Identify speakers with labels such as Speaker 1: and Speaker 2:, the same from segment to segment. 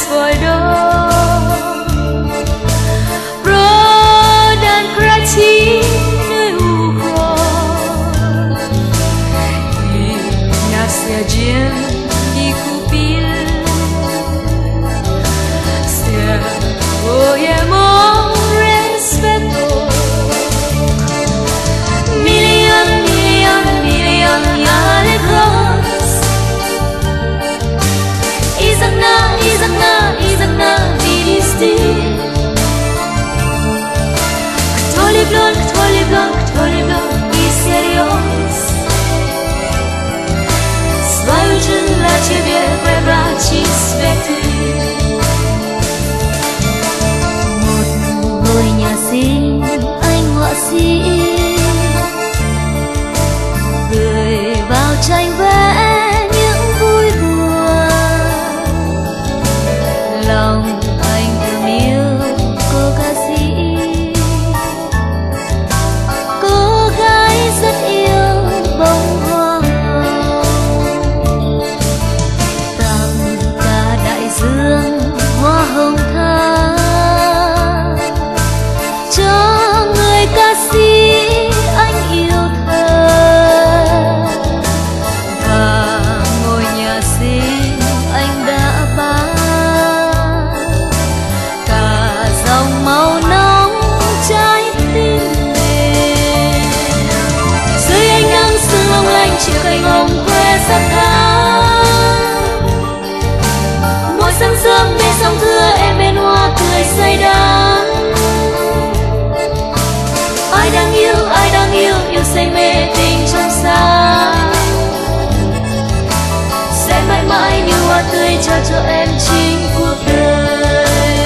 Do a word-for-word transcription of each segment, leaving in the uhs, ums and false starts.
Speaker 1: свой дом. Продан кротиный укрот, и нас один и купил. Servoyemos respeto. Million, million, million alegros. Izakna, Izakna, Izakna, видисти. Кто влюблен, кто влюблен, кто влюблен и всерьез, свою жизнь для тебя превращи в святых. Ngôi nhà xinh anh họa sĩ gửi vào tranh vẽ những vui buồn. Lòng anh thầm yêu cô ca sĩ, cô gái rất yêu bông hoa hồng. Tặng cả đại dương hoa hồng thắm cho người ca sĩ anh yêu thầm. Và ngôi nhà xinh anh đã bán cả dòng màu nóng trái tim mình. Dưới ánh nắng sương long lanh chiều cành hồng khoe sắc tháng. Mỗi sáng sớm bên sông thưa em bên hoa cười say đắm. Ai đang yêu, ai đang yêu, yêu say mê tình trong sáng. Sẽ mãi mãi như hoa tươi trao cho em chính cuộc đời.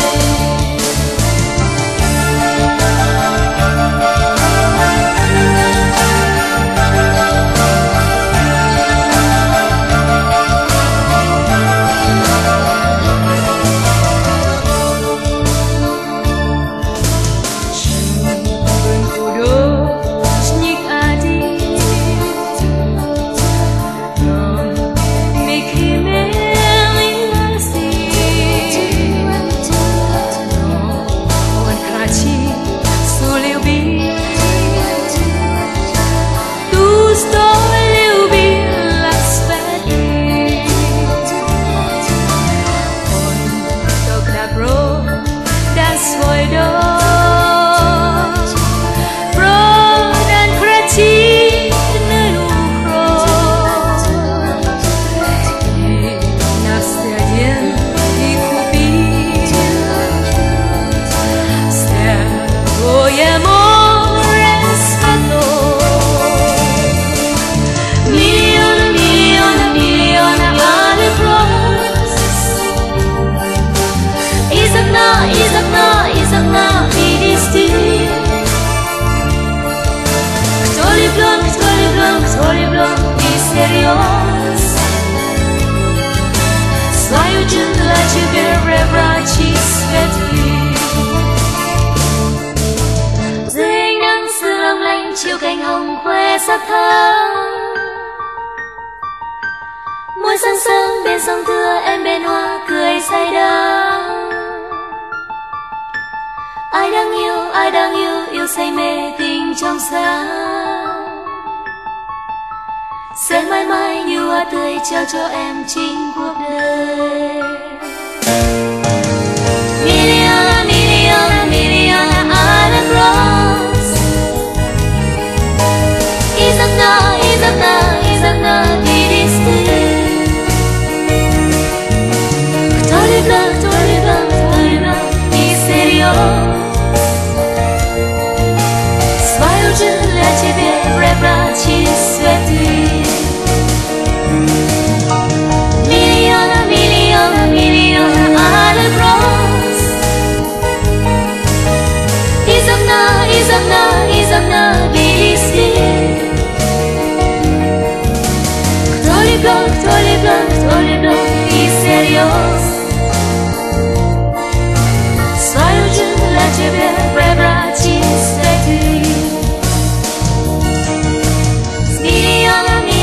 Speaker 1: Izakna, Izakna, видисти. Кто влюблен, кто влюблен, кто влюблен и всерьез, свою жизнь для тебя превращи в святых. Dưới ánh nắng sương long lanh chiều cành hồng khoe sắc tháng. Mỗi sáng sớm bên sông thưa em bên hoa cười say đắm. Ai đang yêu, ai đang yêu, yêu say mê tình trong sáng. Sẽ mãi mãi như hoa tươi trao cho em chính cuộc đời. Million, million, million alegros. Izakna, Izakna, Izakna, видисти. Кто влюблен, кто влюблен, кто влюблен и всерьез, жизнь для тебя превращи в святых. Миллиона, миллиона, миллиона alegros. Из окна, из окна, из окна видисти. Кто влюблен, кто влюблен, кто влюблен и всерьез, свою жизнь для тебя превращи в святых.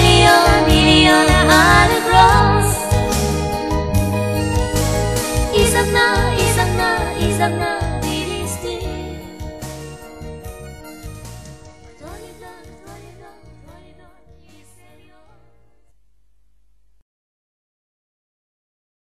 Speaker 1: Is giấc